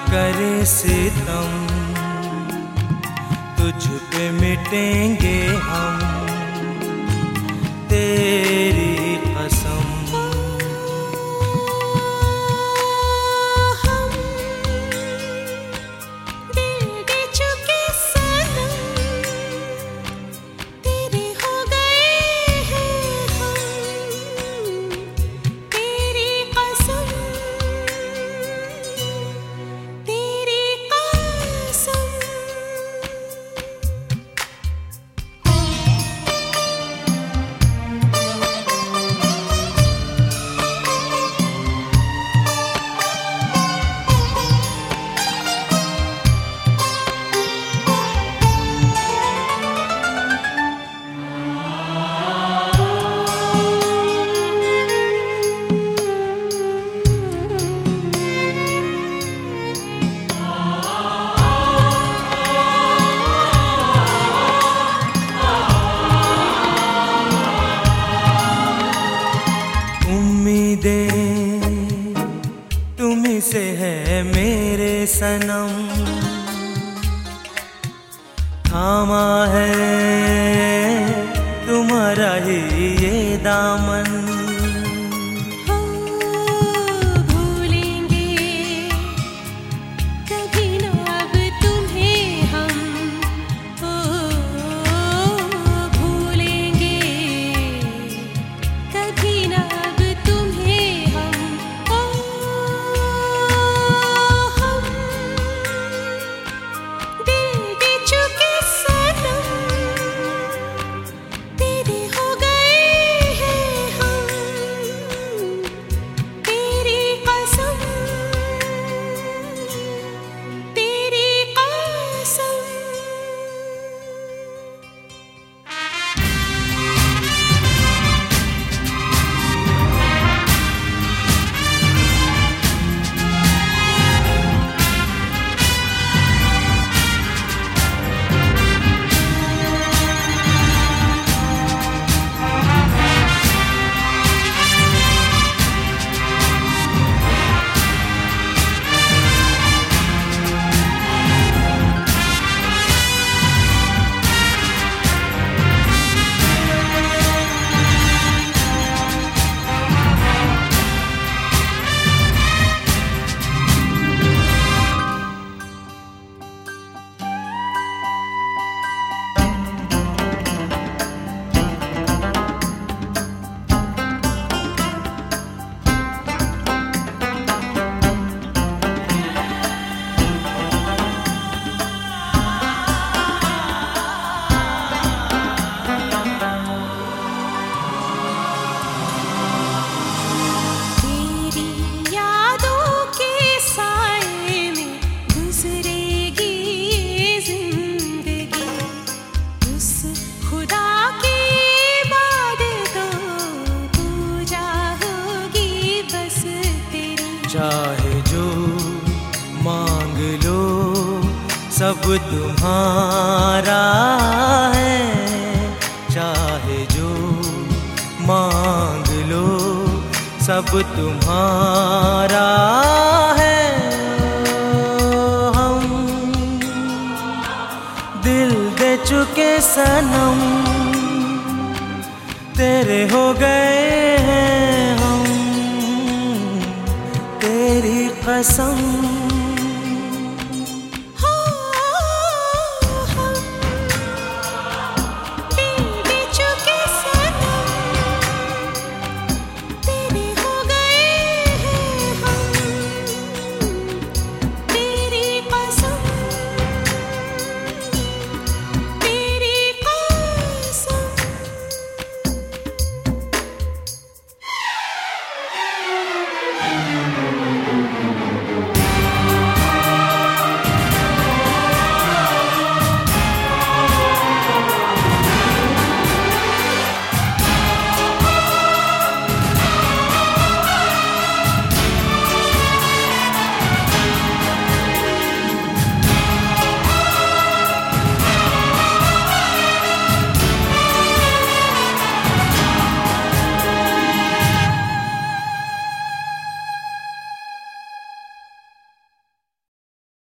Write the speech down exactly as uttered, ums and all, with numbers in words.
करे सितम, तुझ पे मिटेंगे हम, तेरी कसम। तुम्हीं से है मेरे सनम, थामा है तुम्हारा ही ये दामन। भूलेंगे कभी ना अब तुम्हें हम, ओ भूलेंगे कभी ना अब तुम्हें हम, ओ हम दिल दे चुके सनम, तेरे हो गए हैं हम, तेरी कसम, तेरी कसम। चाहे जो मांग लो सब तुम्हारा है, चाहे जो मांग लो सब तुम्हारा है। हम दिल दे चुके सनम, तेरे हो गए हैं हम, तेरी कसम।